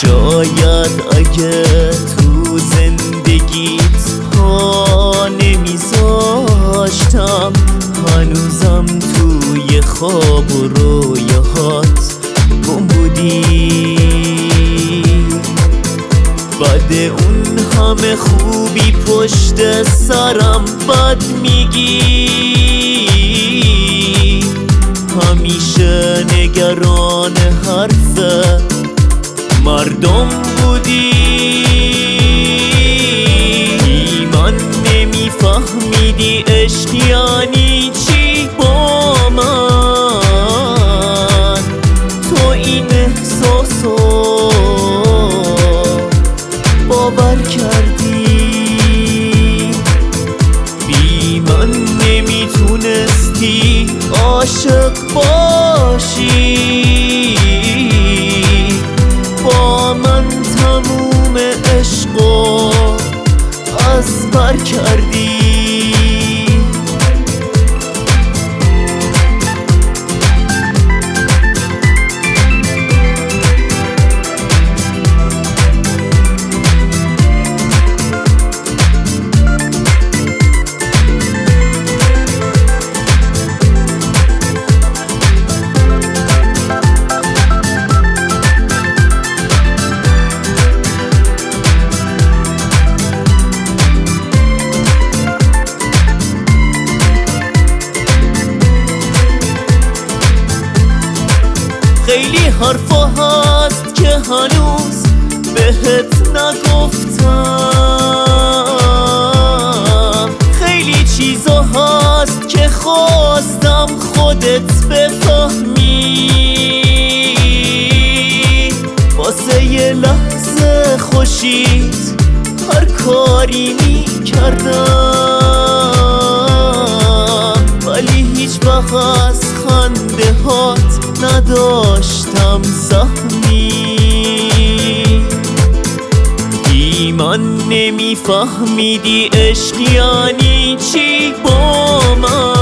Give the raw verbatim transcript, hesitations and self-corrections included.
شاید اگه تو زندگیت پا نمیذاشتم هنوزم توی خواب و رویاهات گم بودی. بعد اون همه خوبی پشت سرم بد میگی، همیشه نگران حرف مردم بودی. من نمیفهمیدی عشق یعنی چی با من، تو این احساسو باور کردی. بی من نمیتونستی عاشق باشی، با من تموم عشقو از بر کردی. خیلی حرفا هست که هنوز بهت نگفتم، خیلی چیزا هست که خواستم خودت بفهمی. واسه یه لحظه خوشید هر کاری می کردم، ولی هیچ وقت از خنده هات نداشتم سهمی. بی من نمیفهمیدی عشق یعنی چی با من،